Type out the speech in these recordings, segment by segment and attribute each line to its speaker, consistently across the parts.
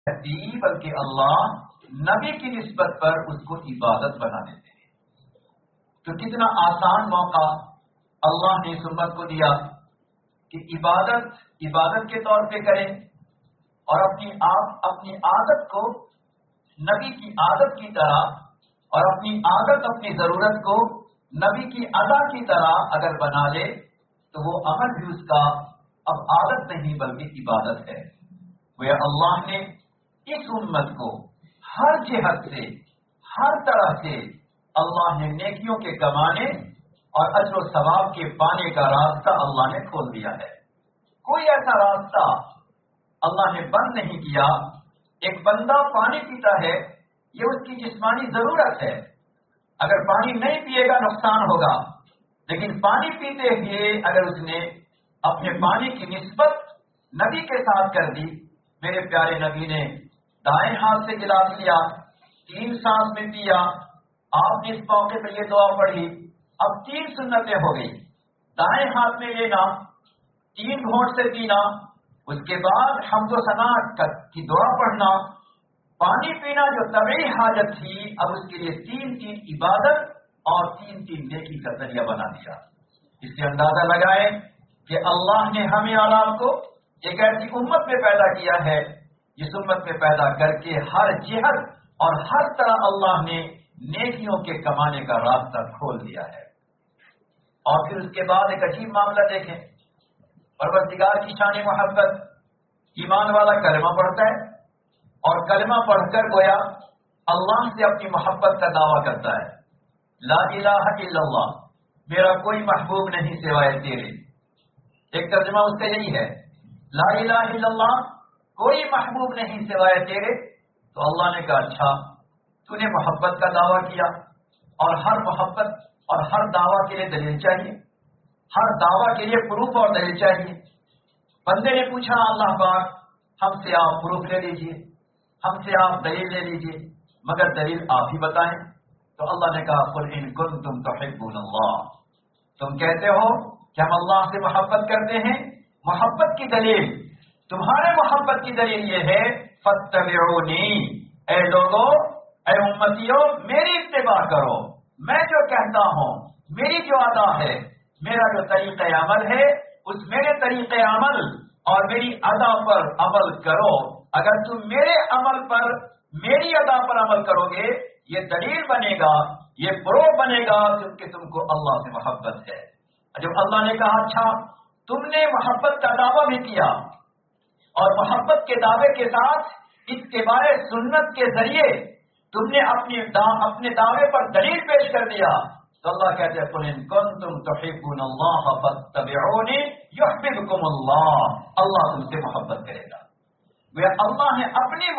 Speaker 1: دی بلکہ اللہ نبی کی نسبت پر اس کو عبادت بنا دیتے ہیں۔ تو کتنا آسان موقع اللہ نے اس امت کو دیا کہ عبادت کے طور پہ کریں اور اپنی عادت کو نبی کی عادت کی طرح اور اپنی عادت اپنی ضرورت کو نبی کی ادا کی طرح اگر بنا لے تو وہ عمل بھی اس کا اب عادت نہیں بلکہ عبادت ہے۔ وہ اللہ نے اس امت کو ہر جہت سے ہر طرح سے اللہ نے نیکیوں کے کمانے اور اجر و ثواب کے پانے کا راستہ اللہ نے کھول دیا ہے۔ کوئی ایسا راستہ اللہ نے بند نہیں کیا۔ ایک بندہ پانی پیتا ہے، یہ اس کی جسمانی ضرورت ہے، اگر پانی نہیں پیے گا نقصان ہوگا، لیکن پانی پیتے ہوئے اگر اس نے اپنے پانی کی نسبت نبی کے ساتھ کر دی، میرے پیارے نبی نے دائیں ہاتھ سے گلاس لیا، 3 سانس میں پیا، آپ نے اس موقع پہ یہ دعا پڑھی، اب 3 سنتیں ہو گئی۔ دائیں ہاتھ میں لینا، 3 گھونٹ سے پینا، اس کے بعد حمد و ثنا کی دعا پڑھنا، پانی پینا جو طبعی حاجت تھی اب اس کے لیے 3 عبادت اور 3 نیکی کا ذریعہ بنا دیا۔ اس سے اندازہ لگائیں کہ اللہ نے ہمیں اور آپ کو ایک ایسی امت میں پیدا کیا ہے جس امت میں پیدا کر کے ہر جہت اور ہر طرح اللہ نے نیکیوں کے کمانے کا راستہ کھول دیا ہے۔ اور پھر اس کے بعد ایک عجیب معاملہ دیکھیں، پروردگار کی شان محبت، ایمان والا کلمہ پڑھتا ہے اور کلمہ پڑھ کر گویا اللہ سے اپنی محبت کا دعویٰ کرتا ہے، لا الہ الا اللہ، میرا کوئی محبوب نہیں سوائے تیرے۔ ایک ترجمہ اس کا یہی ہے، لا الہ الا اللہ، کوئی محبوب نہیں سوائے تیرے۔ تو اللہ نے کہا اچھا، تو نے محبت کا دعویٰ کیا، اور ہر محبت اور ہر دعویٰ کے لیے دلیل چاہیے، ہر دعویٰ کے لیے پروف اور دلیل چاہیے۔ بندے نے پوچھا اللہ پاک ہم سے آپ پروف لے لیجئے، ہم سے آپ دلیل لے لیجئے، مگر دلیل آپ ہی بتائیں۔ تو اللہ نے کہا قل ان کنتم تحبون اللہ، تم کہتے ہو کہ ہم اللہ سے محبت کرتے ہیں، محبت کی دلیل، تمہارے محبت کی دلیل یہ ہے فاتبعونی، اے لوگو، اے امتیوں، میری اتباع کرو، میں جو کہتا ہوں، میری جو ادا ہے، میرا جو طریقہ عمل ہے، اس میرے طریقہ عمل اور میری ادا پر عمل کرو۔ اگر تم میرے عمل پر، میری ادا پر عمل کرو گے، یہ دلیل بنے گا، یہ پروف بنے گا کہ تم کو اللہ سے محبت ہے۔ جب اللہ نے کہا اچھا تم نے محبت کا دعویٰ بھی کیا اور محبت کے دعوے کے ساتھ اتباع سنت کے ذریعے تم نے اپنے دعوے پر دلیل پیش کر دیا، تو اللہ کہتے ہیں قل ان کنتم تحبون اللہ فاتبعونی یحببکم اللہ، اللہ تم سے محبت کرے گا۔ وہ اللہ نے اپنی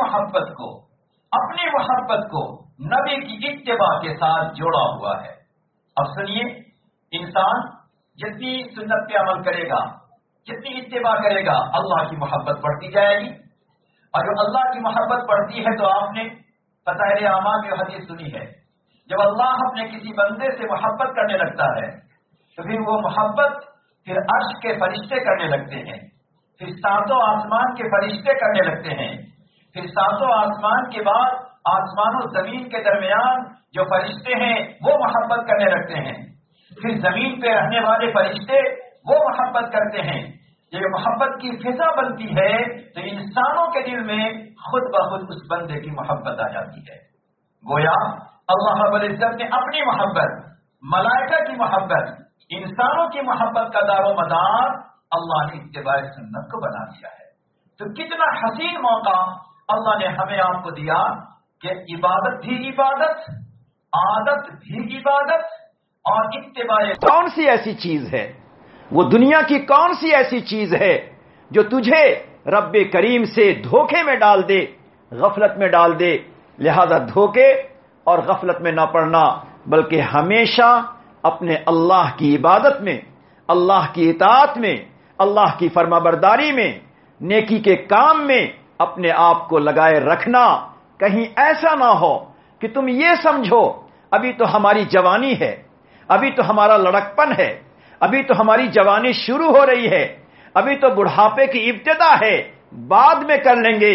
Speaker 1: محبت کو نبی کی اتباع کے ساتھ جوڑا ہوا ہے۔ اب سنیے، انسان جتنی سنت پہ عمل کرے گا، جتنی اتباع کرے گا، اللہ کی محبت بڑھتی جائے گی، اور جو اللہ کی محبت بڑھتی ہے تو آپ نے فضائل اعمال میں حدیث سنی ہے، جب اللہ اپنے کسی بندے سے محبت کرنے لگتا ہے تو پھر وہ محبت پھر عرش کے فرشتے کرنے لگتے ہیں، پھر 7 آسمان کے فرشتے کرنے لگتے ہیں، پھر 7 آسمان کے بعد آسمان و زمین کے درمیان جو فرشتے ہیں وہ محبت کرنے لگتے ہیں، پھر زمین پہ رہنے والے فرشتے وہ محبت کرتے ہیں۔ یہ محبت کی فضا بنتی ہے تو انسانوں کے دل میں خود بخود اس بندے کی محبت آ جاتی ہے۔ گویا اللہ رب العزت نے اپنی محبت، ملائکہ کی محبت، انسانوں کی محبت کا دار و مدار اللہ نے اتباع سنت کو بنا دیا ہے۔ تو کتنا حسین موقع اللہ نے ہمیں آپ کو دیا کہ عبادت بھی عبادت، عادت بھی عبادت، اور اتباع
Speaker 2: کون سی ایسی چیز ہے، وہ دنیا کی کون سی ایسی چیز ہے جو تجھے رب کریم سے دھوکے میں ڈال دے، غفلت میں ڈال دے۔ لہذا دھوکے اور غفلت میں نہ پڑنا، بلکہ ہمیشہ اپنے اللہ کی عبادت میں، اللہ کی اطاعت میں، اللہ کی فرما برداری میں، نیکی کے کام میں اپنے آپ کو لگائے رکھنا۔ کہیں ایسا نہ ہو کہ تم یہ سمجھو ابھی تو ہماری جوانی ہے، ابھی تو ہمارا لڑکپن ہے، ابھی تو ہماری جوانی شروع ہو رہی ہے، ابھی تو بڑھاپے کی ابتدا ہے، بعد میں کر لیں گے۔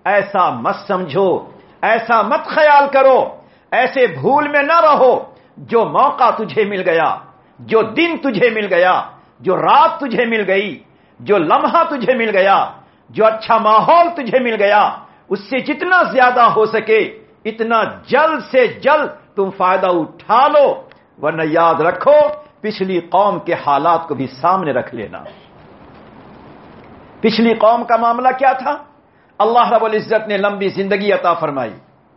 Speaker 2: ایسا مت سمجھو، ایسا مت خیال کرو، ایسے بھول میں نہ رہو جو موقع تجھے مل گیا، جو دن تجھے مل گیا، جو رات تجھے مل گئی، جو لمحہ تجھے مل گیا، جو اچھا ماحول تجھے مل گیا، اس سے جتنا زیادہ ہو سکے اتنا جلد سے جلد تم فائدہ اٹھا لو، ورنہ یاد رکھو پچھلی قوم کے حالات کو بھی سامنے رکھ لینا۔ پچھلی قوم کا معاملہ کیا تھا؟ اللہ رب العزت نے لمبی زندگی عطا فرمائی۔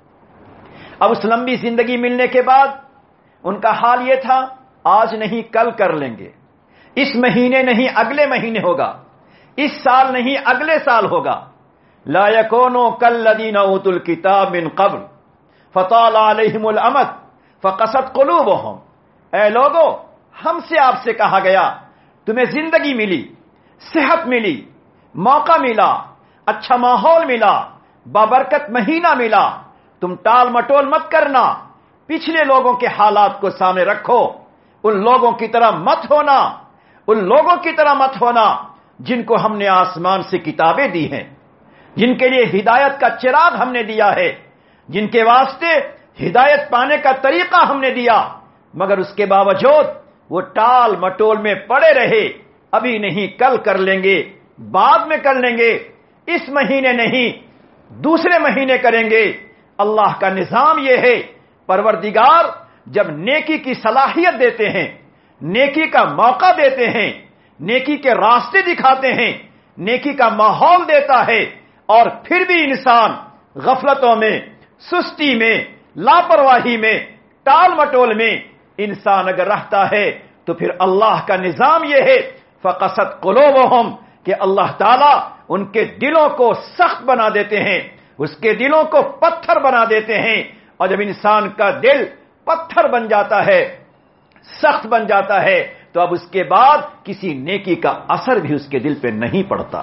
Speaker 2: اب اس لمبی زندگی ملنے کے بعد ان کا حال یہ تھا، آج نہیں کل کر لیں گے، اس مہینے نہیں اگلے مہینے ہوگا، اس سال نہیں اگلے سال ہوگا۔ لا یکونوا کالذین اوتوا الکتاب من قبل فطال علیہم الامد فقست قلوبہم۔ اے لوگو، ہم سے آپ سے کہا گیا تمہیں زندگی ملی، صحت ملی، موقع ملا، اچھا ماحول ملا، بابرکت مہینہ ملا، تم ٹال مٹول مت کرنا، پچھلے لوگوں کے حالات کو سامنے رکھو، ان لوگوں کی طرح مت ہونا، ان لوگوں کی طرح مت ہونا جن کو ہم نے آسمان سے کتابیں دی ہیں، جن کے لیے ہدایت کا چراغ ہم نے دیا ہے، جن کے واسطے ہدایت پانے کا طریقہ ہم نے دیا، مگر اس کے باوجود وہ ٹال مٹول میں پڑے رہے، ابھی نہیں کل کر لیں گے، بعد میں کر لیں گے، اس مہینے نہیں دوسرے مہینے کریں گے۔ اللہ کا نظام یہ ہے، پروردگار جب نیکی کی صلاحیت دیتے ہیں، نیکی کا موقع دیتے ہیں، نیکی کے راستے دکھاتے ہیں، نیکی کا ماحول دیتا ہے، اور پھر بھی انسان غفلتوں میں، سستی میں، لاپرواہی میں، ٹال مٹول میں انسان اگر رہتا ہے تو پھر اللہ کا نظام یہ ہے فقست قلوبہم کہ اللہ تعالیٰ ان کے دلوں کو سخت بنا دیتے ہیں، اس کے دلوں کو پتھر بنا دیتے ہیں، اور جب انسان کا دل پتھر بن جاتا ہے، سخت بن جاتا ہے، تو اب اس کے بعد کسی نیکی کا اثر بھی اس کے دل پہ نہیں پڑتا۔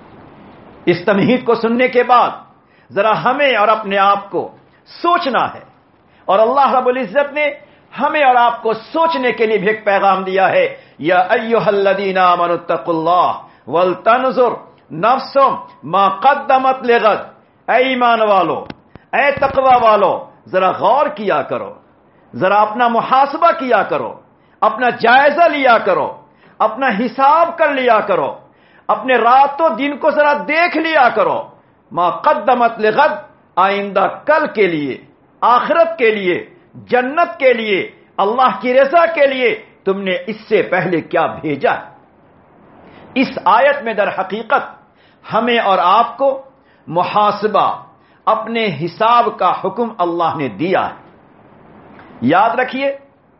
Speaker 2: اس تمہید کو سننے کے بعد ذرا ہمیں اور اپنے آپ کو سوچنا ہے، اور اللہ رب العزت نے ہمیں اور آپ کو سوچنے کے لیے بھی ایک پیغام دیا ہے، یا ایھا الذین آمنوا اتقوا اللہ ولتنظر نفس ما قدمت لغد۔ اے ایمان والو، اے تقوی والو، ذرا غور کیا کرو، ذرا اپنا محاسبہ کیا کرو، اپنا جائزہ لیا کرو، اپنا حساب کر لیا کرو، اپنے رات و دن کو ذرا دیکھ لیا کرو، ما قدمت لغد، آئندہ کل کے لیے، آخرت کے لیے، جنت کے لیے، اللہ کی رضا کے لیے تم نے اس سے پہلے کیا بھیجا۔ اس آیت میں در حقیقت ہمیں اور آپ کو محاسبہ، اپنے حساب کا حکم اللہ نے دیا ہے۔ یاد رکھیے،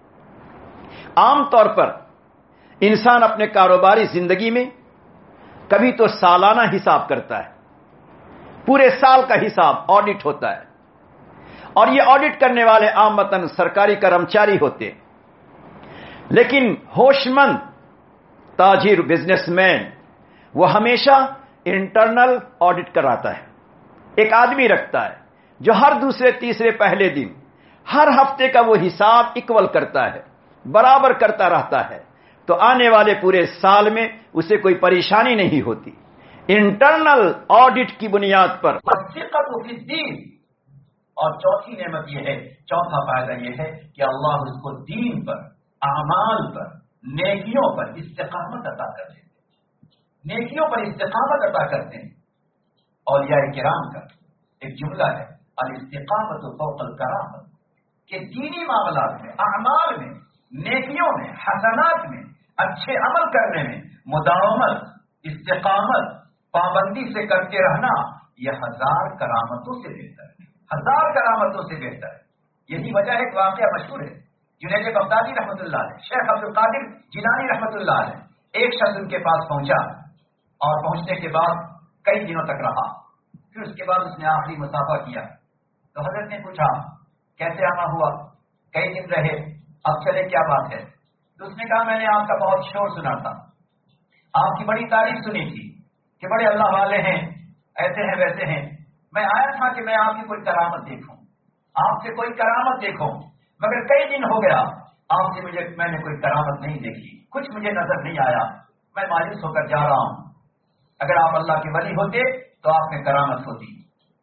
Speaker 2: عام طور پر انسان اپنے کاروباری زندگی میں کبھی تو سالانہ حساب کرتا ہے، پورے سال کا حساب آڈٹ ہوتا ہے، اور یہ آڈٹ کرنے والے عامتاً سرکاری کرمچاری ہوتے ہیں، لیکن ہوش مند تاجر، بزنس مین، وہ ہمیشہ انٹرنل آڈٹ کراتا ہے۔ ایک آدمی رکھتا ہے جو ہر دوسرے تیسرے پہلے دن، ہر ہفتے کا وہ حساب اکول کرتا ہے، برابر کرتا رہتا ہے، تو آنے والے پورے سال میں اسے کوئی پریشانی نہیں ہوتی۔ انٹرنل آڈٹ کی بنیاد پر
Speaker 1: الثقۃ فی الدین، اور چوتھی نعمت یہ ہے، چوتھا فائدہ یہ ہے کہ اللہ اس کو دین پر، اعمال پر، نیکیوں پر استقامت عطا کر دیتے ہیں، نیکیوں پر استقامت عطا کرتے ہیں۔ اولیاء کرام کا ایک جملہ ہے، الاستقامت فوق الکرامت، کہ دینی معاملات میں، اعمال میں، نیکیوں میں، حسنات میں، اچھے عمل کرنے میں مداومت، استقامت، پابندی سے کرتے رہنا، یہ 1000 کرامتوں سے بہتر ہے، 1000 کرامتوں سے بہتر ہے۔ یہی وجہ ہے، ایک واقعہ مشہور ہے، جنید بغدادی رحمۃ اللہ علیہ، شیخ عبد القادر جیلانی رحمۃ اللہ علیہ، ایک شخص ان کے پاس پہنچا، اور پہنچنے کے بعد کئی دنوں تک رہا، پھر اس کے بعد اس نے آخری مسافہ کیا، تو حضرت نے پوچھا کیسے آنا ہوا، کئی دن رہے، اب چلے کیا بات ہے؟ تو اس نے کہا میں نے آپ کا بہت شور سنا تھا، آپ کی بڑی تعریف سنی تھی کہ بڑے اللہ والے ہیں، ایسے ہیں ویسے ہیں، میں آیا تھا کہ میں آپ کی کوئی کرامت دیکھوں، آپ سے کوئی کرامت دیکھوں، مگر کئی دن ہو گیا آپ سے میں نے کوئی کرامت نہیں دیکھی، کچھ مجھے نظر نہیں آیا، میں مایوس ہو کر جا رہا ہوں۔ اگر آپ اللہ کے ولی ہوتے تو آپ میں کرامت ہوتی،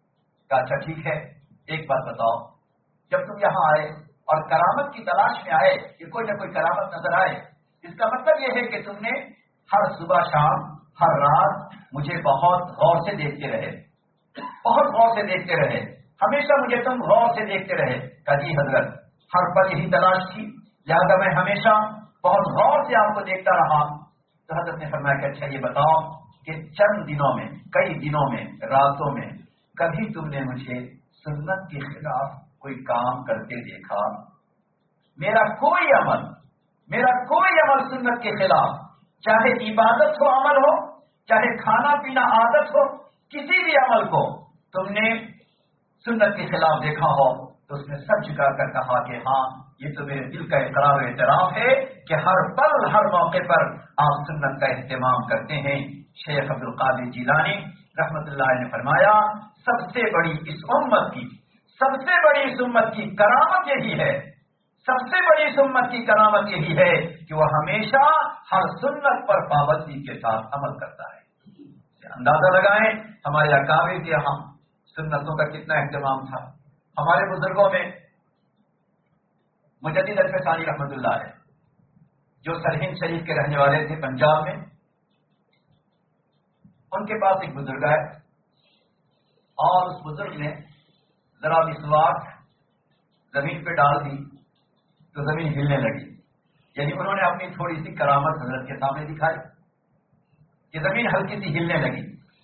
Speaker 1: کہا اچھا ٹھیک ہے، ایک بات بتاؤ، جب تم یہاں آئے اور کرامت کی تلاش میں آئے کہ کوئی نہ کوئی کرامت نظر آئے، اس کا مطلب یہ ہے کہ تم نے ہر صبح شام ہر رات مجھے بہت غور سے دیکھتے رہے، بہت غور سے دیکھتے رہے، ہمیشہ مجھے تم غور سے دیکھتے رہے۔ کہا جی حضرت، ہر پل یہی تلاش تھی، لہذا میں ہمیشہ بہت غور سے آپ کو دیکھتا رہا۔ تو حضرت نے فرمایا کہ اچھا یہ بتاؤ کہ چند دنوں میں، کئی دنوں میں، راتوں میں کبھی تم نے مجھے سنت کے خلاف کوئی کام کرتے دیکھا؟ میرا کوئی عمل سنت کے خلاف، چاہے عبادت ہو، عمل ہو، چاہے کھانا پینا عادت ہو، کسی بھی عمل کو تم نے سنت کے خلاف دیکھا ہو تو اس نے سب جھکا کر کہا کہ ہاں یہ تو میرے دل کا اقرار و اعتراف ہے کہ ہر پل ہر موقع پر آپ سنت کا اہتمام کرتے ہیں۔ شیخ عبد القادر جیلانی رحمت اللہ علیہ نے فرمایا سب سے بڑی اس امت کی کرامت یہی ہے، سب سے بڑی اس امت کی کرامت یہی ہے کہ وہ ہمیشہ ہر سنت پر پابندی کے ساتھ عمل کرتا ہے۔ اندازہ لگائیں ہمارے اکابر کے یہاں سنتوں کا کتنا اہتمام تھا۔ ہمارے بزرگوں میں مجدد الفسانی رحمت اللہ علیہ جو سرہند شریف کے رہنے والے تھے پنجاب میں، ان کے پاس ایک بزرگ ہے اور اس بزرگ نے ذرا مسواک زمین پہ ڈال دی تو زمین ہلنے لگی، یعنی انہوں نے اپنی تھوڑی سی کرامت حضرت کے سامنے دکھائی کہ زمین ہلکی سی ہلنے لگی۔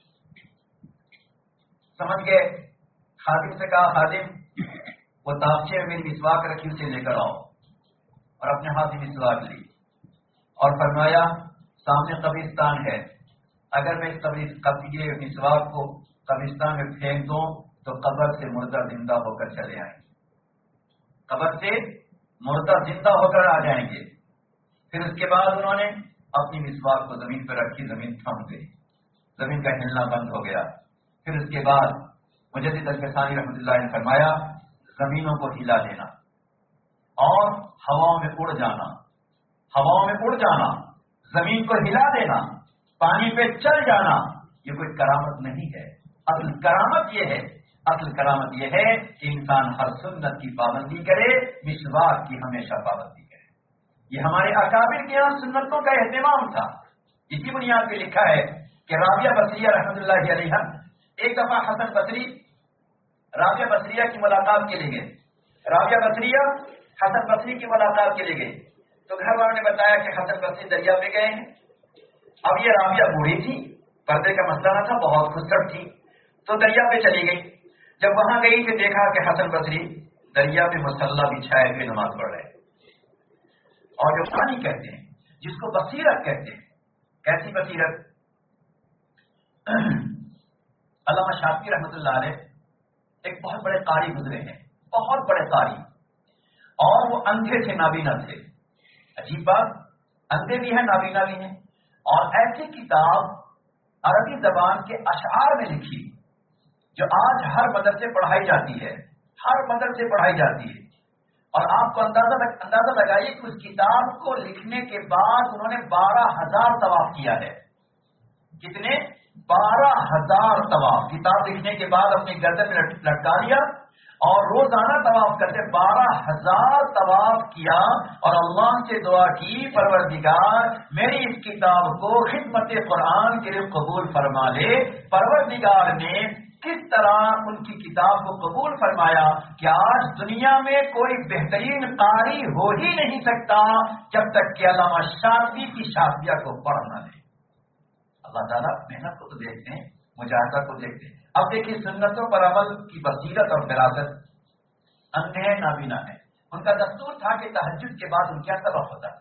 Speaker 1: سمجھ گئے، خادم سے کہا خادم وہ تابچے میں میری مسواک رکھی اسے لے کر آؤ، اور اپنے ہاتھ میں مسواک لی اور فرمایا سامنے قبرستان ہے، اگر میں اس مسواک کو قبرستان میں پھینک دوں تو قبر سے مردہ زندہ ہو کر چلے آئیں گے، قبر سے مردہ زندہ ہو کر آ جائیں گے۔ پھر اس کے بعد انہوں نے اپنی مسواک کو زمین پر رکھی، زمین تھم گئی، زمین کا ہلنا بند ہو گیا۔ پھر اس کے بعد مجدد الفسانی رحمۃ اللہ نے فرمایا زمینوں کو ہلا دینا اور ہواؤں میں اڑ جانا، زمین کو ہلا دینا، پانی پہ چل جانا، یہ کوئی کرامت نہیں ہے۔ اصل کرامت یہ ہے کہ انسان ہر سنت کی پابندی کرے، مسواک کی ہمیشہ پابندی کرے۔ یہ ہمارے اکابر کے یہاں سنتوں کا اہتمام تھا۔ اسی بنیاد پہ لکھا ہے کہ رابعہ بصریہ رحمۃ اللہ علیہ ایک دفعہ حسن بصری رابعہ بصریہ کی ملاقات کے لیے گئے، رابعہ بصریہ حسن بصری کی ملاقات کے لیے گئے تو گھر والوں نے بتایا کہ حسن بصری دریا پہ گئے ہیں۔ اب یہ رابعہ بوڑھی تھی، پردے کا مسئلہ نہ تھا، بہت خودکر تھی، تو دریا پہ چلی گئی۔ جب وہاں گئی تو دیکھا کہ حسن بصری دریا میں مصلی بچھائے ہوئے نماز پڑھ رہے ہیں، اور جو پانی کہتے ہیں، جس کو بصیرت کہتے ہیں، کیسی بصیرت؟ علامہ شافعی رحمۃ اللہ علیہ ایک بہت بڑے قاری گزرے ہیں، بہت بڑے قاری، اور وہ اندھے تھے، نابینا تھے۔ عجیب بات، اندھے بھی ہیں نابینا بھی ہیں، اور ایسی کتاب عربی زبان کے اشعار میں لکھی جو آج ہر مدرسے پڑھائی جاتی ہے، اور آپ کو اندازہ لگائیے کہ اس کتاب کو لکھنے کے بعد انہوں نے 12,000 طواف کیا ہے۔ کتنے؟ 12,000 طواف کتاب لکھنے کے بعد اپنی گردن میں لٹکا لیا اور روزانہ طواف کرتے 12,000 طواف کیا، اور اللہ سے دعا کی پروردگار میری اس کتاب کو خدمت قرآن کے لیے قبول فرما لے۔ پروردگار نے کس طرح ان کی کتاب کو قبول فرمایا کہ آج دنیا میں کوئی بہترین قاری ہو ہی نہیں سکتا جب تک کہ علامہ شافعی کی شافعیہ کو پڑھ نہ لے۔ اللہ تعالیٰ محنت کو تو دیکھتے ہیں، مجاہدہ کو دیکھتے ہیں۔ اب دیکھیے سنتوں پر عمل کی بصیرت اور فراست، اندھے ہیں نابینا ہے، ان کا دستور تھا کہ تہجد کے بعد ان کے یہاں سبق ہوتا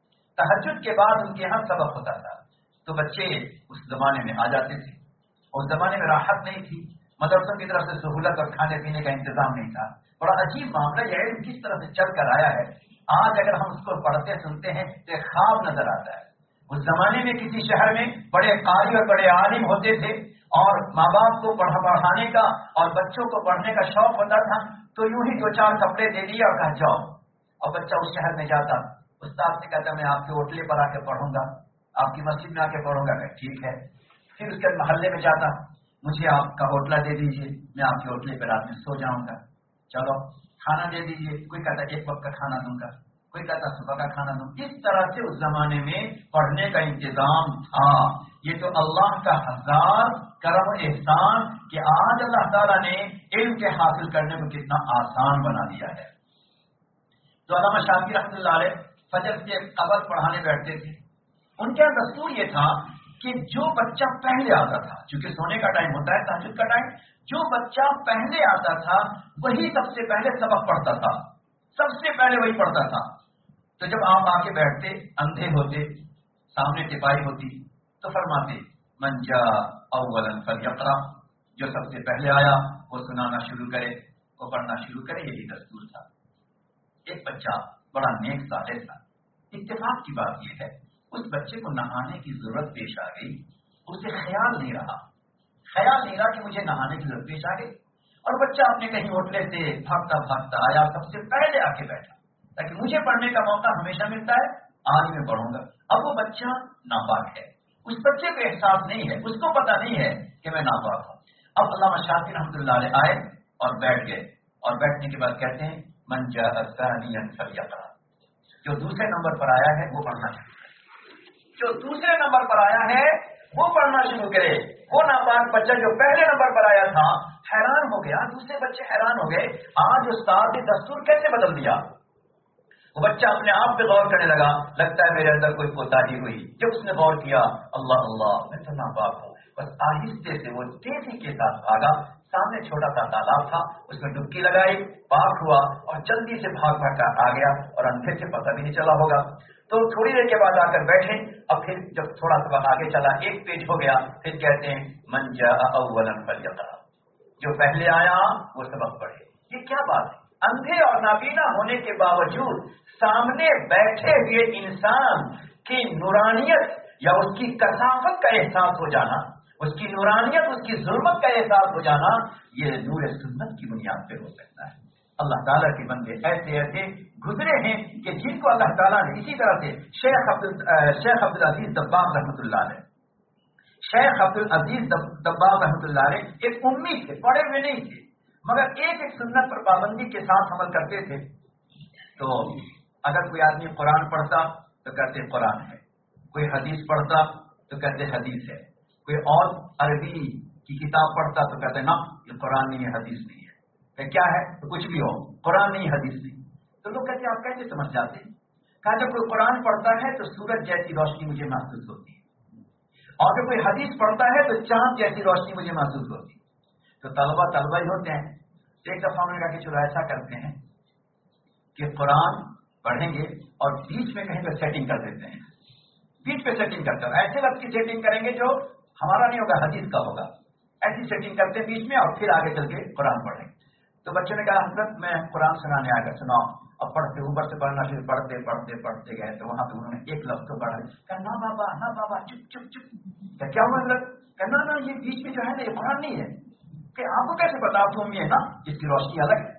Speaker 1: تھا، تو بچے اس زمانے میں آ جاتے تھے۔ اس زمانے میں راحت نہیں تھی، مدرسوں کی طرف سے سہولت اور کھانے پینے کا انتظام نہیں تھا۔ بڑا عجیب معاملہ یہ علم کس طرح سے چل کر آیا ہے، آج اگر ہم اس کو پڑھتے سنتے ہیں تو ایک خواب نظر آتا ہے۔ اس زمانے میں کسی شہر میں بڑے قاری اور بڑے عالم ہوتے تھے، اور ماں باپ کو پڑھانے کا اور بچوں کو پڑھنے کا شوق ہوتا تھا، تو یوں ہی 2-4 کپڑے دے دیے اور کہا جاؤ، اور بچہ اس شہر میں جاتا، استاد سے کہتا میں آپ کے ہوٹلے پر آ کے پڑھوں گا، آپ کی مسجد میں آ کے پڑھوں گا، کہ ٹھیک ہے۔ پھر اس کے محلے میں جاتا، مجھے آپ کا ہوٹلہ دے دیجئے، میں آپ کے ہوٹلے پہ رات میں سو جاؤں گا، چلو کھانا دے دیجئے، کوئی کہتا ایک وقت کا کھانا دوں گا، کوئی کہتا صبح کا کھانا دوں. اس طرح سے اس زمانے میں پڑھنے کا انتظام تھا. یہ تو اللہ کا ہزار کرم و احسان کہ آج اللہ تعالیٰ نے علم کے حاصل کرنے کو کتنا آسان بنا دیا ہے. تو علامہ شافعی رحمۃ اللہ علیہ فجر سے قبل پڑھانے بیٹھتے تھے. ان کا دستور یہ تھا کہ جو بچہ پہلے آتا تھا، چونکہ سونے کا ٹائم ہوتا ہے تہجد کا ٹائم، جو بچہ پہلے آتا تھا وہی سب سے پہلے سبق پڑھتا تھا، سب سے پہلے وہی پڑھتا تھا. تو جب آپ آ کے بیٹھتے، اندھے ہوتے، سامنے ٹپائی ہوتی، تو فرماتے من جاء اولا فلیقرأ، جو سب سے پہلے آیا وہ سنانا شروع کرے، وہ پڑھنا شروع کرے. یہی دستور تھا. ایک بچہ بڑا نیک صالح تھا. اتفاق کی بات یہ ہے اس بچے کو نہانے کی ضرورت پیش آ گئی. اسے خیال نہیں رہا کہ مجھے نہانے کی ضرورت پیش آ گئی، اور بچہ اپنے کہیں ہوٹلے سے بھاگتا بھاگتا آیا، سب سے پہلے آ کے بیٹھا تاکہ مجھے پڑھنے کا موقع ہمیشہ ملتا ہے، آج میں پڑھوں گا. اب وہ بچہ ناپاک ہے، اس بچے کو احساس نہیں ہے، اس کو پتا نہیں ہے کہ میں ناپاک ہوں. اب علامہ شافعی رحمۃ اللہ علیہ آئے اور بیٹھ گئے، اور بیٹھنے کے بعد کہتے ہیں من جاء ثانیا فلیقرأ، جو دوسرے نمبر پر آیا ہے وہ پڑھنا شروع کرے. جو دوسرے نمبر پر آیا ہے وہ پڑھنا شروع کرے. وہ ناپاک بچہ جو پہلے نمبر پر آیا تھا حیران ہو گیا، دوسرے بچے حیران ہو گئے، آج استاد نے دستور کیسے بدل دیا. وہ بچہ اپنے آپ پہ غور کرنے لگا، لگتا ہے میرے اندر کوئی کوتاہی ہوئی. جب اس نے غور کیا، اللہ اللہ میں تو ناپاک ہوں. بس آہستہ سے وہ تیزی کے ساتھ بھاگا. سامنے چھوٹا سا تالاب تھا، اس میں ڈبکی لگائی، پاک ہوا اور جلدی سے بھاگ کر آ گیا، اور اندھے سے پتہ بھی نہیں چلا ہوگا. تو تھوڑی دیر کے بعد آ کر بیٹھے. اب پھر جب تھوڑا سا آگے چلا، ایک پیج ہو گیا، پھر کہتے ہیں من جاء اولا فلیقرأ، جو پہلے آیا وہ سبق پڑھے. یہ کیا بات ہے؟ اندھے اور نابینا ہونے کے باوجود سامنے بیٹھے ہوئے انسان کی نورانیت یا اس کی کثافت کا احساس ہو جانا، اس کی نورانیت، اس کی ظلمت کا احساس ہو جانا، یہ نور سنت کی بنیاد پہ ہو سکتا ہے. اللہ تعالیٰ کے بندے ایسے ایسے گزرے ہیں کہ جن کو اللہ تعالیٰ نے اسی طرح سے شیخ عبدالعزیز دباغ رحمۃ اللہ علیہ، شیخ عبدالعزیز دباغ رحمۃ اللہ علیہ ایک امی تھے، پڑھے ہوئے نہیں تھے، مگر ایک سنت پر پابندی کے ساتھ عمل کرتے تھے. تو اگر کوئی آدمی قرآن پڑھتا تو کہتے قرآن ہے، کوئی حدیث پڑھتا تو کہتے حدیث ہے، کوئی اور عربی کی کتاب پڑھتا تو کہتے نا یہ قرآن نہیں ہے، حدیث نہیں ہے. کہ کیا ہے؟ تو کچھ بھی ہو، قرآن نہیں، حدیث نہیں. تو لوگ کہتے آپ کیسے سمجھ جاتے ہیں؟ کہا جب کوئی قرآن پڑھتا ہے تو سورج جیسی روشنی مجھے محسوس ہوتی ہے، اور جب کوئی حدیث پڑھتا ہے تو چاند جیسی روشنی مجھے محسوس ہوتی ہے. تو طلبہ ہی ہوتے ہیں. ایک دفعہ انہوں نے کہا کہ چلو ایسا کرتے ہیں کہ قرآن پڑھیں گے اور بیچ میں کہیں پہ سیٹنگ کر دیتے ہیں، بیچ پہ سیٹنگ کرتے ہیں، ایسے لفظ کی سیٹنگ کریں گے جو ہمارا نہیں ہوگا، حدیث کا ہوگا. ایسی سیٹنگ کرتے ہیں بیچ میں، اور پھر آگے چل کے قرآن پڑھیں. تو بچوں نے کہا حضرت میں قرآن سنانے آ کر سناؤ. اب پڑھتے اوپر سے پڑھنا شروع، پڑھتے گئے تو وہاں پہ انہوں نے ایک لفظ کو پڑھا. کہا نہ بابا چپ چپ چپ. کیا ہوا حضرت؟ کہنا نہ یہ بیچ میں جو ہے نا یہ قرآن نہیں ہے. کہ آپ کو کیسے پتا؟ آپ تم یہ نا اس کی روشنی الگ ہے،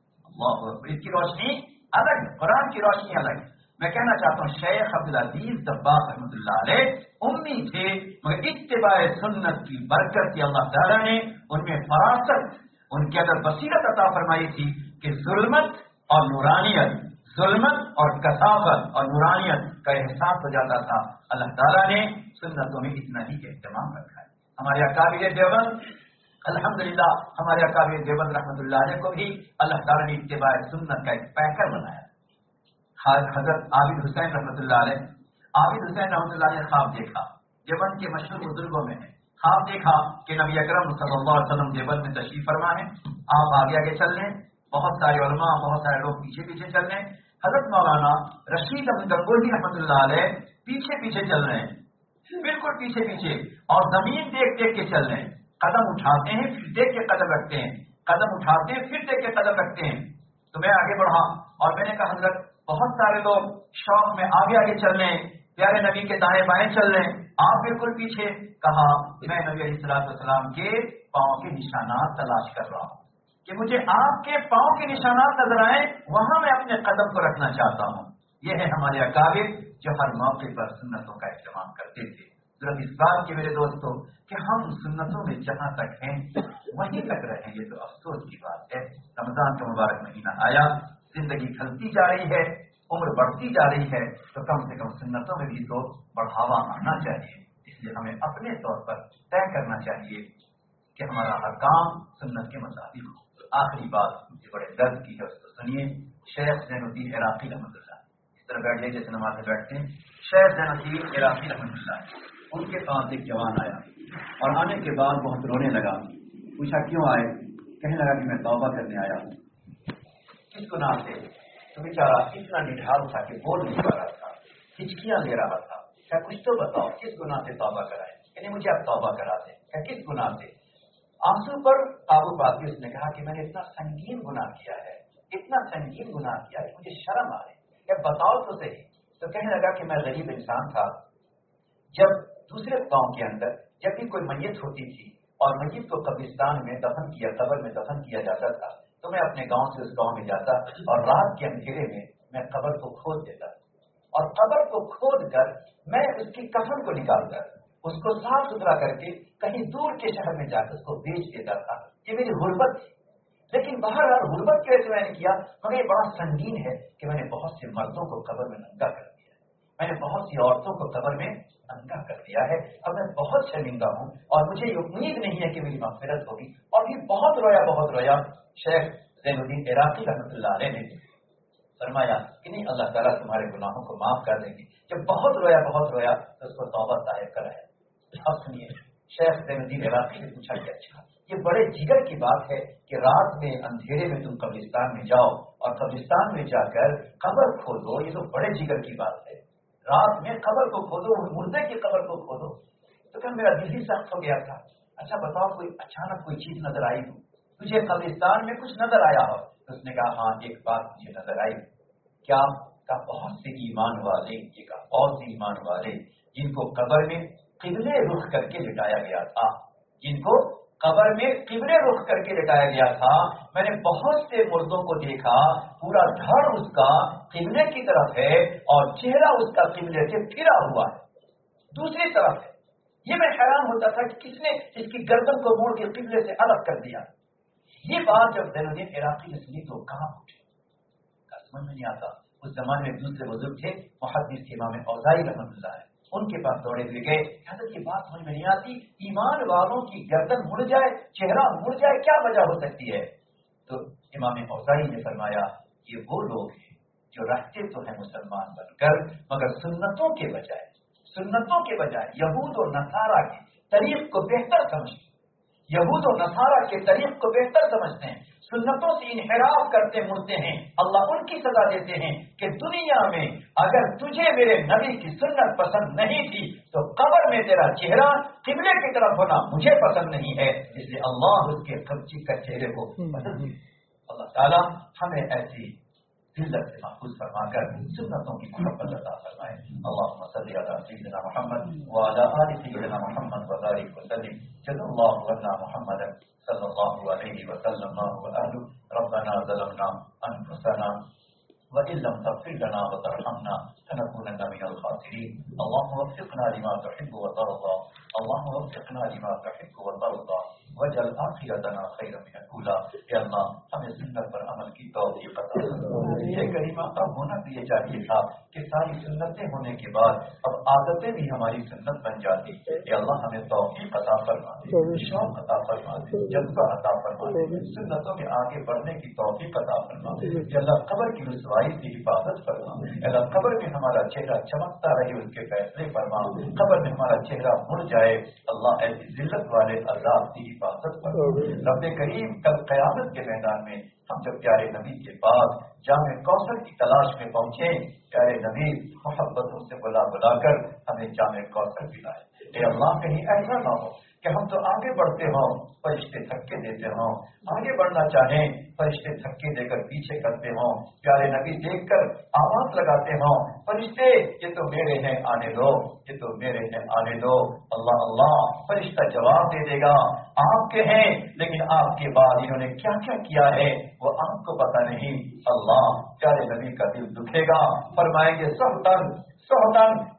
Speaker 1: اس کی روشنی الگ ہے، قرآن کی روشنی الگ ہے. میں کہنا چاہتا ہوں شیخ عبدالعزیز دباغ رحمۃ اللہ علیہ امی تھے، مگر اتباع سنت کی برکت کی اللہ تعالیٰ نے ان میں فراست، ان کے اندر بصیرت عطا فرمائی تھی کہ ظلمت اور نورانیت، ظلمت اور کثافت اور نورانیت کا احساس ہو جاتا تھا. اللہ تعالیٰ نے سنتوں میں اتنا ہی اہتمام رکھا ہے. ہمارے اکابر دیوبند الحمدللہ، ہمارے اکابر دیوبند رحمۃ اللہ علیہ کو بھی اللہ تعالیٰ نے اتباع سنت کا ایک پیکر بنایا. حضرت عابد حسین رحمۃ اللہ علیہ نے خواب دیکھا، دیوبند کے مشہور بزرگوں میں ہے. خواب دیکھا کہ نبی اکرم صلی اللہ علیہ وسلم دیوبند میں تشریف فرما ہے، آپ آگے آگے چل رہے ہیں، بہت سارے علماء، بہت سارے لوگ پیچھے پیچھے چل رہے ہیں. حضرت مولانا رشید احمد گنگوہی رحمۃ اللہ علیہ پیچھے پیچھے چل رہے ہیں، بالکل پیچھے پیچھے، اور زمین دیکھ دیکھ کے چل رہے ہیں. قدم اٹھاتے ہیں پھر دیکھ کے قدم رکھتے ہیں، قدم اٹھاتے ہیں پھر دیکھ کے قدم رکھتے ہیں. تو میں آگے بڑھا اور میں نے کہا حضرت بہت سارے لوگ شوق میں آگے آگے چل رہے ہیں، پیارے نبی کے دائیں بائیں چل رہے ہیں، آپ بالکل پیچھے. کہا میں نبی علیہ السلام کے پاؤں کے نشانات تلاش کر رہا ہوں کہ مجھے آپ کے پاؤں کے نشانات نظر آئے، وہاں میں اپنے قدم کو رکھنا چاہتا ہوں. یہ ہے ہمارے اکابر جو ہر موقع پر سنتوں کا اہتمام کرتے تھے، صرف اس بات کے میرے دوستوں کہ ہم سنتوں میں جہاں تک ہیں وہیں تک رہیں گے تو افسوس کی بات ہے. رمضان کا مبارک مہینہ آیا، زندگی کھلتی جا رہی ہے، عمر بڑھتی جا رہی ہے، تو کم سے کم سنتوں میں بھی تو بڑھاوا آنا چاہیے. اس لیے ہمیں اپنے طور پر طے کرنا چاہیے کہ ہمارا ہر کام سنت کے مطابق ہو. آخری بات مجھے بڑے درد کی ہے، اس کو سنیے. شیخ زین الدین عراقی رحمۃ اللہ اس طرح بیٹھ گئے جیسے نماز میں بیٹھتے ہیں. شیخ زین الدین عراقی رحمۃ اللہ، ان کے پاس ایک جوان آیا اور آنے کے بعد بہت رونے لگا. پوچھا کیوں آئے؟ کہنے لگا کہ میں توبہ کرنے آیا ہوں. کس گناہ سے؟ تو بیچارہ اتنا نڈھال تھا کہ بول نہیں پا رہا تھا، ہچکیاں لے رہا تھا. کیا کچھ تو بتاؤ، کس گناہ سے توبہ کرائے؟ یعنی مجھے آپ توبہ کرا دیں. کیا کس گناہ سے؟ آنسو پر قابو پاتے اس نے کہا کہ میں نے اتنا سنگین گناہ کیا ہے، اتنا سنگین گناہ کیا کہ مجھے شرم آ رہی. کیا بتاؤ تو صحیح. تو کہنے لگا کہ میں غریب انسان تھا، جب دوسرے گاؤں کے اندر جب بھی کوئی میت ہوتی تھی اور میت کو قبرستان میں دفن کیا، قبر میں دفن کیا جاتا تھا، تو میں اپنے گاؤں سے اس گاؤں میں جاتا اور رات کے اندھیرے میں قبر کو کھود دیتا اور قبر کو کھود کر میں اس کی کفن کو نکال کر اس کو صاف ستھرا کر کے کہیں دور کے شہر میں جا کر اس کو بیچ دیتا تھا. یہ میری غربت تھی. لیکن باہر غربت کی وجہ سے میں نے کیا، مگر یہ بڑا سنگین ہے کہ میں نے بہت سے مردوں کو قبر میں ننگا کر دیا، میں نے بہت سی عورتوں کو قبر میں ننگا کر دیا ہے. اب میں بہت شرمندہ ہوں اور مجھے یہ امید نہیں ہے کہ میری مغفرت ہوگی. اور بھی بہت رویا. شیخ زین الدین عراقی رحمۃ اللہ علیہ نے فرمایا کہ نہیں، اللہ تعالیٰ تمہارے گناہوں کو معاف کر دیں گے. جب بہت رویا تو اس کو توبہ طائب کرایا. اب سنیے، شیخ زین الدین عراقی نے پوچھا کہ اچھا یہ بڑے جگر کی بات ہے کہ رات میں اندھیرے میں تم قبرستان میں جاؤ اور قبرستان میں جا کر قبر کھودو، یہ تو بڑے جگر کی بات ہے. رات میں قبر کو کھودو، مردے کی قبر کو کھودو. تو کہ میرا دل ہی سخت ہو گیا تھا. اچھا بتاؤ، کوئی اچانک کوئی چیز نظر آئی ہو، تجھے قبرستان میں کچھ نظر آیا ہو؟ تو اس نے کہا ہاں ایک بات مجھے نظر آئی. کیا؟ کا بہت سے ایمان والے، یہ کا بہت سے ایمان والے جن کو قبر میں قبلے رخ کر کے لٹایا گیا تھا، جن کو قبر میں قبلے رخ کر کے لٹایا گیا تھا، میں نے بہت سے مردوں کو دیکھا، پورا دھڑ اس کا قبلے کی طرف ہے اور چہرہ اس کا قبلے سے پھرا ہوا ہے، دوسری طرف ہے. یہ میں حیران ہوتا تھا کہ کس نے اس کی گردن کو موڑ کے قبلے سے الگ کر دیا. یہ بات جب زین الدین عراقی نے سنی تو کہاں اٹھے، سمجھ میں نہیں آتا. اس زمانے میں دوسرے بزرگ تھے محدث امام اوزاعی رحمۃ اللہ علیہ، ان کے پاس دوڑے ہوئے گئے. حضرت یہ بات سمجھ میں نہیں آتی، ایمان والوں کی گردن مڑ جائے، چہرہ مڑ جائے، کیا وجہ ہو سکتی ہے؟ تو امام اوزاعی نے فرمایا یہ وہ لوگ ہیں جو رہتے تو ہیں مسلمان بن کر مگر سنتوں کے بجائے یہود و نصارہ کے طریق کو بہتر سمجھتے ہیں، یہود و نصارہ کے طریق کو بہتر سمجھتے ہیں، سنتوں سے انحراف کرتے مڑتے ہیں. اللہ ان کی سزا دیتے ہیں کہ دنیا میں اگر تجھے میرے نبی کی سنت پسند نہیں تھی تو قبر میں تیرا چہرہ قبلے کی طرف ہونا مجھے پسند نہیں ہے، اس لیے اللہ اس کے قبضی کا چہرے کو پسند نہیں. اللہ تعالیٰ ہمیں ایسی ذلت سے محفوظ فرما کر سنتوں کی محبت عطا فرمائے. اللهم صل على سيدنا محمد وعلى آل سيدنا محمد وبارك وسلم. جزا الله عنا محمدا صلى الله عليه وسلم وآله. ربنا ظلمنا أنفسنا وإن لم تغفر لنا وترحمنا لنكونن من الخاسرين. اللهم وفقنا لما تحب وترضى، اللهم وفقنا لما تحب وترضى واجعل آخرتنا خيرا من الأولى. یا اللہ ہمیں سنت پر عمل کی توفیق عطا فرما. یہ کریمہ اب ہونا بھی یہ چاہیے تھا کہ ساری سنتیں ہونے کے بعد اب عادتیں بھی ہماری سنت بن جاتی. یا اللہ ہمیں توفیق عطا فرما دے، شوق عطا فرما دے، جذبہ عطا فرما دے، سنتوں میں آگے بڑھنے کی توفیق عطا فرما دے. یا اللہ قبر کی رسوائی سے حفاظت فرما. یا اللہ قبر میں ہمارا چہرہ چمکتا رہے، اس کے فیصلے فرما. قبر میں ہمارا چہرہ مڑ جائے، اللہ ایسی ذلت والے عذاب سے حفاظت فرما. رب کریم کل قیامت کے میدان میں ہم جب پیارے نبی کے پاس جامع کوثر کی تلاش میں پہنچے، پیارے نبی محبتوں سے بلا کر ہمیں جامع کوثر پلائے. اے اللہ کہیں ایسا نہ ہو کہ ہم تو آگے بڑھتے ہوں فرشتے دھکے دیتے ہوں، آگے بڑھنا چاہیں فرشتے دھکے دے کر پیچھے کرتے ہوں، پیارے نبی دیکھ کر آواز لگاتے ہوں فرشتے یہ تو میرے ہیں آنے دو، یہ تو میرے ہیں آنے دو. اللہ اللہ فرشتہ جواب دے دے گا آپ کے ہیں لیکن آپ کے بعد انہوں نے کیا کیا کیا ہے وہ آپ کو پتہ نہیں. اللہ پیارے نبی کا دل دکھے گا، فرمائیں گے سہتن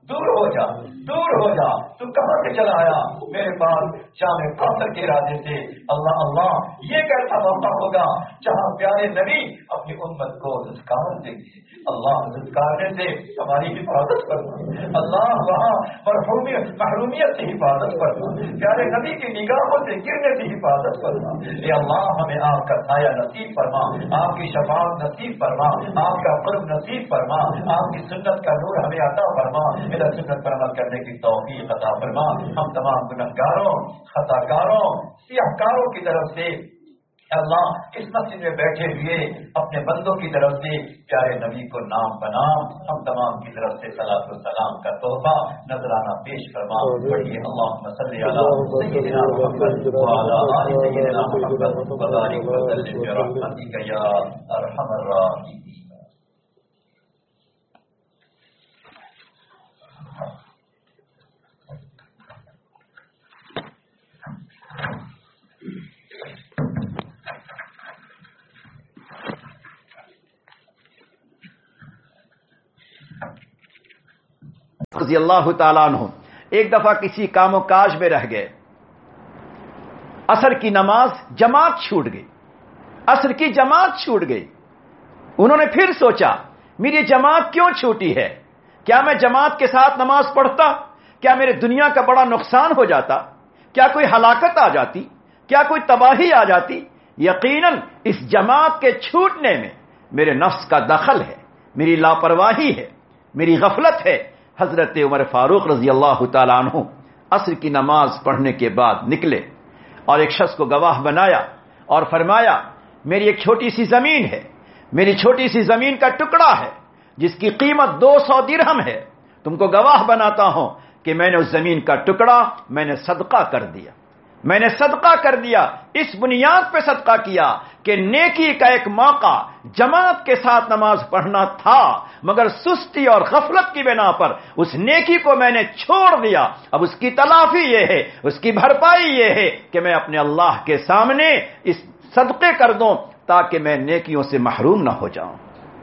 Speaker 1: دور ہو جا، دور ہو جا، تو کہاں سے چلا آیا؟ میرے پاس شام کوثر کے ارادے سے۔ اللہ اللہ، یہ کیسا موقع ہوگا جہاں پیارے نبی اپنی امت کو دھتکار دیں گے۔ اللہ دھتکارنے سے ہماری حفاظت کرنا، اللہ وہاں محرومیت سے حفاظت کرنا، پیارے نبی کی نگاہوں سے گرنے سے حفاظت کرنا۔ اے اللہ ہمیں آپ کا سایہ نصیب فرما، آپ کی شفاعت نصیب فرما، آپ کا قرب نصیب فرما، آپ کی سنت کا نور ہمیں عطا فرما، میرا سنت پر عمل کرنے کی توفیق عطا فرما۔ ہم تمام گنہگاروں، خطا کاروں، سیاہ کاروں کی طرف سے اللہ اس مسجد میں بیٹھے ہوئے اپنے بندوں کی طرف سے پیارے نبی کو نام بنام ہم تمام کی طرف سے صلاۃ و سلام کا تحفہ نذرانہ پیش فرما۔ پڑھیے اللہم صلی علی سیدنا محمد وعلی آل سیدنا محمد وبارک وسلم برحمتک یا ارحم الراحمین۔
Speaker 2: رضی اللہ تعالیٰ عنہ ایک دفعہ کسی کام و کاج میں رہ گئے، عصر کی نماز جماعت چھوٹ گئی، عصر کی جماعت چھوٹ گئی۔ انہوں نے پھر سوچا میری جماعت کیوں چھوٹی ہے؟ کیا میں جماعت کے ساتھ نماز پڑھتا؟ کیا میرے دنیا کا بڑا نقصان ہو جاتا؟ کیا کوئی ہلاکت آ جاتی؟ کیا کوئی تباہی آ جاتی؟ یقیناً اس جماعت کے چھوٹنے میں میرے نفس کا دخل ہے، میری لاپرواہی ہے، میری غفلت ہے۔ حضرت عمر فاروق رضی اللہ تعالیٰ عنہ عصر کی نماز پڑھنے کے بعد نکلے اور ایک شخص کو گواہ بنایا اور فرمایا میری ایک چھوٹی سی زمین ہے، میری چھوٹی سی زمین کا ٹکڑا ہے جس کی قیمت 200 درہم ہے، تم کو گواہ بناتا ہوں کہ میں نے اس زمین کا ٹکڑا میں نے صدقہ کر دیا، میں نے صدقہ کر دیا۔ اس بنیاد پہ صدقہ کیا کہ نیکی کا ایک موقع جماعت کے ساتھ نماز پڑھنا تھا، مگر سستی اور غفلت کی بنا پر اس نیکی کو میں نے چھوڑ دیا۔ اب اس کی تلافی یہ ہے، اس کی بھرپائی یہ ہے کہ میں اپنے اللہ کے سامنے اس صدقے کر دوں تاکہ میں نیکیوں سے محروم نہ ہو جاؤں۔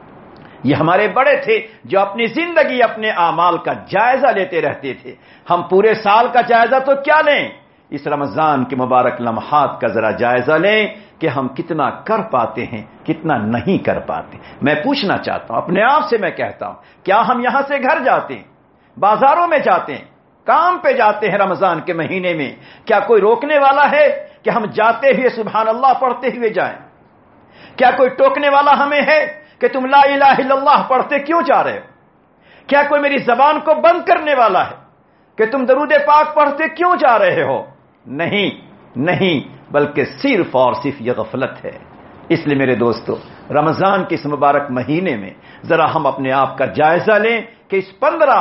Speaker 2: یہ ہمارے بڑے تھے جو اپنی زندگی اپنے اعمال کا جائزہ لیتے رہتے تھے۔ ہم پورے سال کا جائزہ تو کیا لیں، اس رمضان کے مبارک لمحات کا ذرا جائزہ لیں کہ ہم کتنا کر پاتے ہیں، کتنا نہیں کر پاتے۔ میں پوچھنا چاہتا ہوں، اپنے آپ سے میں کہتا ہوں، کیا ہم یہاں سے گھر جاتے ہیں، بازاروں میں جاتے ہیں، کام پہ جاتے ہیں رمضان کے مہینے میں، کیا کوئی روکنے والا ہے کہ ہم جاتے ہوئے سبحان اللہ پڑھتے ہوئے جائیں؟ کیا کوئی ٹوکنے والا ہمیں ہے کہ تم لا الہ الا اللہ پڑھتے کیوں جا رہے ہو؟ کیا کوئی میری زبان کو بند کرنے والا ہے کہ تم درود پاک پڑھتے کیوں جا رہے ہو؟ نہیں نہیں، بلکہ صرف اور صرف یہ غفلت ہے۔ اس لیے میرے دوستو، رمضان کے اس مبارک مہینے میں ذرا ہم اپنے آپ کا جائزہ لیں کہ اس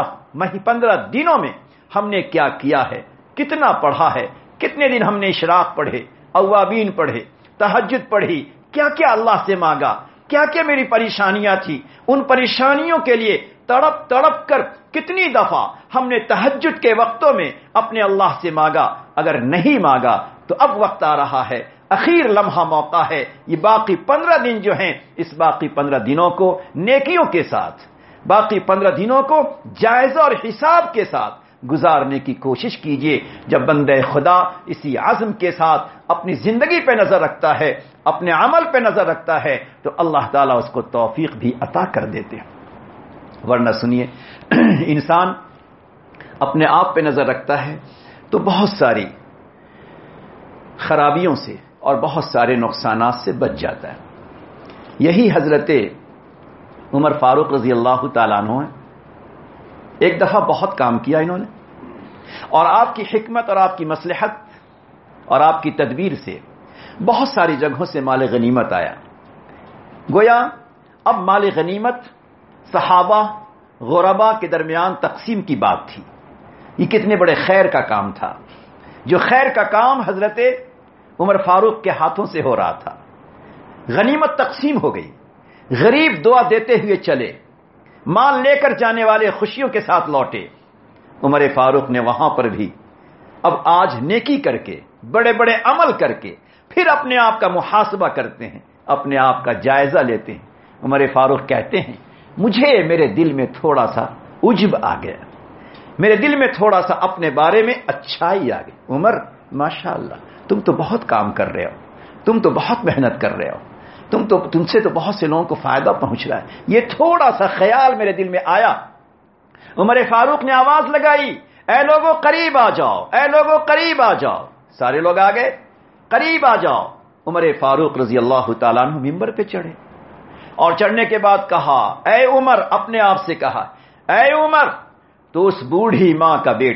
Speaker 2: 15 دنوں میں ہم نے کیا کیا ہے، کتنا پڑھا ہے، کتنے دن ہم نے اشراق پڑھے، اوابین پڑھے، تہجد پڑھی، کیا کیا اللہ سے مانگا، کیا کیا میری پریشانیاں تھی، ان پریشانیوں کے لیے تڑپ تڑپ کر کتنی دفعہ ہم نے تہجد کے وقتوں میں اپنے اللہ سے مانگا۔ اگر نہیں مانگا تو اب وقت آ رہا ہے، اخیر لمحہ موقع ہے، یہ باقی 15 دن جو ہیں، اس باقی 15 دنوں کو نیکیوں کے ساتھ، باقی 15 دنوں کو جائزہ اور حساب کے ساتھ گزارنے کی کوشش کیجئے۔ جب بندہ خدا اسی عزم کے ساتھ اپنی زندگی پہ نظر رکھتا ہے، اپنے عمل پہ نظر رکھتا ہے، تو اللہ تعالیٰ اس کو توفیق بھی عطا کر دیتے ہیں۔ ورنہ سنیے، انسان اپنے آپ پہ نظر رکھتا ہے تو بہت ساری خرابیوں سے اور بہت سارے نقصانات سے بچ جاتا ہے۔ یہی حضرت عمر فاروق رضی اللہ تعالیٰ عنہ ہے۔ ایک دفعہ بہت کام کیا انہوں نے، اور آپ کی حکمت اور آپ کی مصلحت اور آپ کی تدبیر سے بہت ساری جگہوں سے مال غنیمت آیا۔ گویا اب مال غنیمت صحابہ غربا کے درمیان تقسیم کی بات تھی۔ یہ کتنے بڑے خیر کا کام تھا، جو خیر کا کام حضرت عمر فاروق کے ہاتھوں سے ہو رہا تھا۔ غنیمت تقسیم ہو گئی، غریب دعا دیتے ہوئے چلے، مال لے کر جانے والے خوشیوں کے ساتھ لوٹے۔ عمر فاروق نے وہاں پر بھی اب آج نیکی کر کے، بڑے بڑے عمل کر کے پھر اپنے آپ کا محاسبہ کرتے ہیں، اپنے آپ کا جائزہ لیتے ہیں۔ عمر فاروق کہتے ہیں، مجھے میرے دل میں تھوڑا سا عجب آ گیا، میرے دل میں تھوڑا سا اپنے بارے میں اچھائی آ گئی. عمر ماشاءاللہ تم تو بہت کام کر رہے ہو, تم تو بہت محنت کر رہے ہو, تم سے تو بہت سے لوگوں کو فائدہ پہنچ رہا ہے. یہ تھوڑا سا خیال میرے دل میں آیا. عمر فاروق نے آواز لگائی, اے لوگوں قریب آ جاؤ, اے لوگوں قریب آ جاؤ. سارے لوگ آ گئے, قریب آ جاؤ. عمر فاروق رضی اللہ تعالیٰ عنہ ممبر پہ چڑھے اور چڑھنے کے بعد کہا, اے عمر, اپنے آپ سے کہا, اے عمر تو اس بوڑھی ماں کا بیٹا